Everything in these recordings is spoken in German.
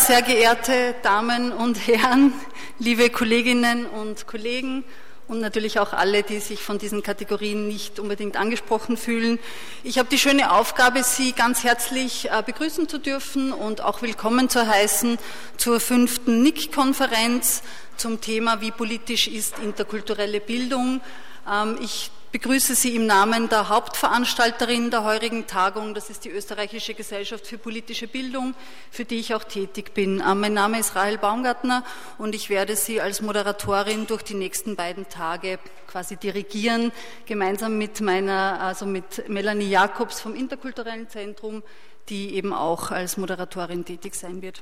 sehr geehrte Damen und Herren, liebe Kolleginnen und Kollegen und natürlich auch alle, die sich von diesen Kategorien nicht unbedingt angesprochen fühlen. Ich habe die schöne Aufgabe, Sie ganz herzlich begrüßen zu dürfen und auch willkommen zu heißen zur 5. NIC-Konferenz zum Thema Wie politisch ist interkulturelle Bildung. Ich begrüße Sie im Namen der Hauptveranstalterin der heurigen Tagung, das ist die Österreichische Gesellschaft für politische Bildung, für die ich auch tätig bin. Mein Name ist Rahel Baumgartner und ich werde Sie als Moderatorin durch die nächsten beiden Tage quasi dirigieren, gemeinsam mit mit Melanie Jacobs vom Interkulturellen Zentrum, die eben auch als Moderatorin tätig sein wird.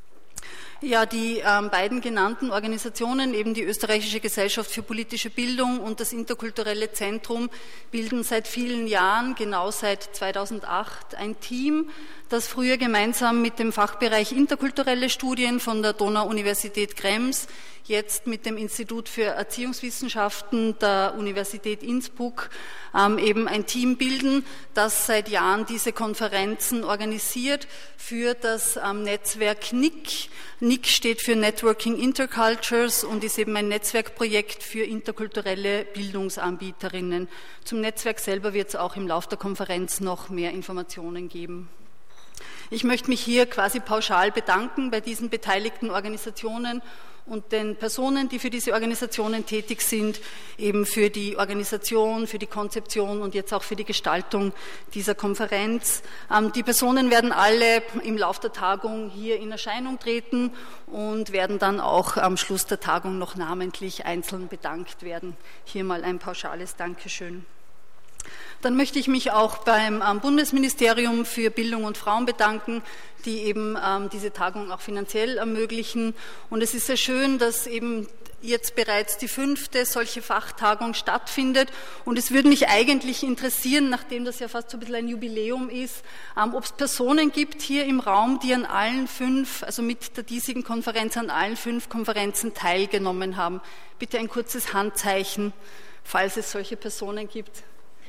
Ja, die beiden genannten Organisationen, eben die Österreichische Gesellschaft für politische Bildung und das Interkulturelle Zentrum, bilden seit vielen Jahren, genau seit 2008, ein Team, das früher gemeinsam mit dem Fachbereich Interkulturelle Studien von der Donau-Universität Krems, jetzt mit dem Institut für Erziehungswissenschaften der Universität Innsbruck eben ein Team bilden, das seit Jahren diese Konferenzen organisiert für das Netzwerk NIC. NIC steht für Networking Intercultures und ist eben ein Netzwerkprojekt für interkulturelle Bildungsanbieterinnen. Zum Netzwerk selber wird es auch im Laufe der Konferenz noch mehr Informationen geben. Ich möchte mich hier quasi pauschal bedanken bei diesen beteiligten Organisationen und den Personen, die für diese Organisationen tätig sind, eben für die Organisation, für die Konzeption und jetzt auch für die Gestaltung dieser Konferenz. Die Personen werden alle im Laufe der Tagung hier in Erscheinung treten und werden dann auch am Schluss der Tagung noch namentlich einzeln bedankt werden. Hier mal ein pauschales Dankeschön. Dann möchte ich mich auch beim Bundesministerium für Bildung und Frauen bedanken, die eben diese Tagung auch finanziell ermöglichen. Und es ist sehr schön, dass eben jetzt bereits die 5. solche Fachtagung stattfindet. Und es würde mich eigentlich interessieren, nachdem das ja fast so ein bisschen ein Jubiläum ist, ob es Personen gibt hier im Raum, die an allen 5, also mit der diesigen Konferenz an allen 5 Konferenzen teilgenommen haben. Bitte ein kurzes Handzeichen, falls es solche Personen gibt.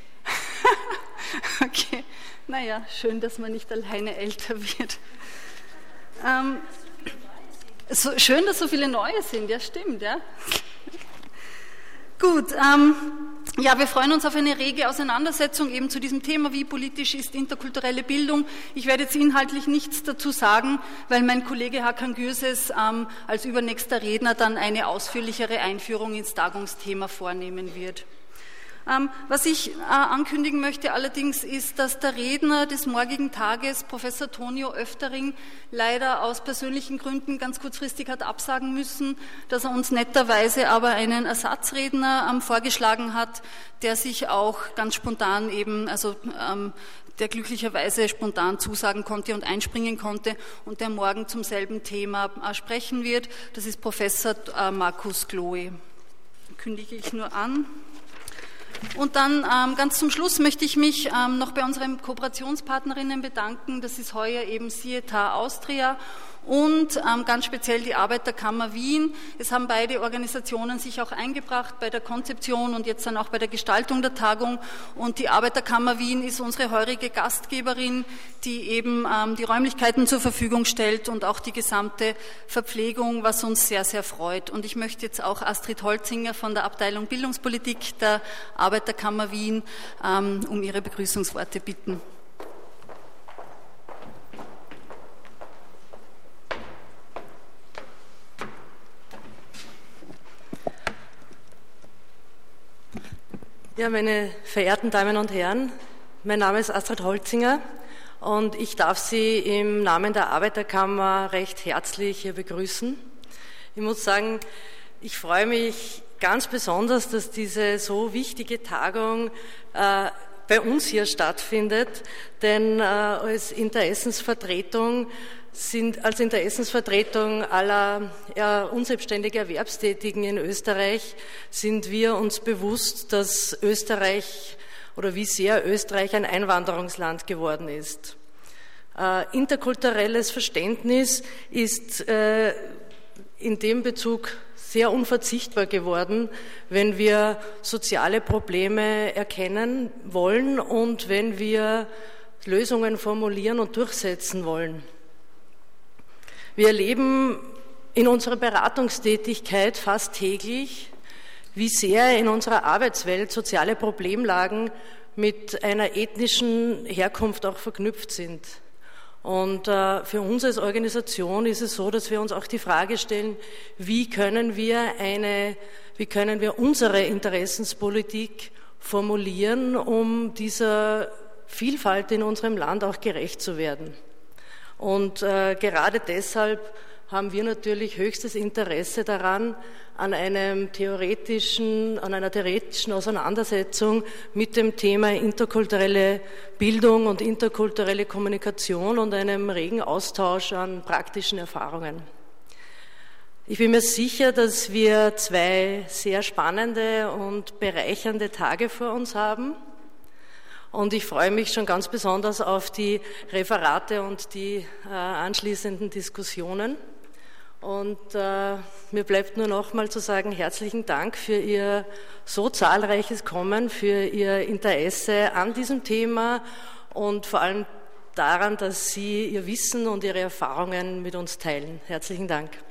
Okay, naja, schön, dass man nicht alleine älter wird. Schön, dass so viele neue sind, ja stimmt, ja. Gut, ja, wir freuen uns auf eine rege Auseinandersetzung eben zu diesem Thema, wie politisch ist interkulturelle Bildung. Ich werde jetzt inhaltlich nichts dazu sagen, weil mein Kollege Hakan Gürses als übernächster Redner dann eine ausführlichere Einführung ins Tagungsthema vornehmen wird. Was ich ankündigen möchte allerdings ist, dass der Redner des morgigen Tages, Professor Tonio Öftering, leider aus persönlichen Gründen ganz kurzfristig hat absagen müssen, dass er uns netterweise aber einen Ersatzredner vorgeschlagen hat, der sich auch ganz spontan eben, der glücklicherweise spontan zusagen konnte und einspringen konnte und der morgen zum selben Thema sprechen wird. Das ist Professor Markus Gloe. Kündige ich nur an. Und dann ganz zum Schluss möchte ich mich noch bei unseren Kooperationspartnerinnen bedanken. Das ist heuer eben CIETA Austria und ganz speziell die Arbeiterkammer Wien. Es haben beide Organisationen sich auch eingebracht bei der Konzeption und jetzt dann auch bei der Gestaltung der Tagung. Und die Arbeiterkammer Wien ist unsere heurige Gastgeberin, die eben die Räumlichkeiten zur Verfügung stellt und auch die gesamte Verpflegung, was uns sehr, sehr freut. Und ich möchte jetzt auch Astrid Holzinger von der Abteilung Bildungspolitik der Arbeiterkammer Wien um ihre Begrüßungsworte bitten. Ja, meine verehrten Damen und Herren, mein Name ist Astrid Holzinger und ich darf Sie im Namen der Arbeiterkammer recht herzlich hier begrüßen. Ich muss sagen, ich freue mich ganz besonders, dass diese so wichtige Tagung bei uns hier stattfindet, denn als Interessensvertretung aller unselbstständiger Erwerbstätigen in Österreich sind wir uns bewusst, dass Österreich oder wie sehr Österreich ein Einwanderungsland geworden ist. Interkulturelles Verständnis ist in dem Bezug sehr unverzichtbar geworden, wenn wir soziale Probleme erkennen wollen und wenn wir Lösungen formulieren und durchsetzen wollen. Wir erleben in unserer Beratungstätigkeit fast täglich, wie sehr in unserer Arbeitswelt soziale Problemlagen mit einer ethnischen Herkunft auch verknüpft sind. Und für uns als Organisation ist es so, dass wir uns auch die Frage stellen, wie können wir unsere Interessenspolitik formulieren, um dieser Vielfalt in unserem Land auch gerecht zu werden. Und gerade deshalb haben wir natürlich höchstes Interesse daran, an einer theoretischen Auseinandersetzung mit dem Thema interkulturelle Bildung und interkulturelle Kommunikation und einem regen Austausch an praktischen Erfahrungen. Ich bin mir sicher, dass wir 2 sehr spannende und bereichernde Tage vor uns haben. Und ich freue mich schon ganz besonders auf die Referate und die anschließenden Diskussionen. Und mir bleibt nur noch mal zu sagen, herzlichen Dank für Ihr so zahlreiches Kommen, für Ihr Interesse an diesem Thema und vor allem daran, dass Sie Ihr Wissen und Ihre Erfahrungen mit uns teilen. Herzlichen Dank.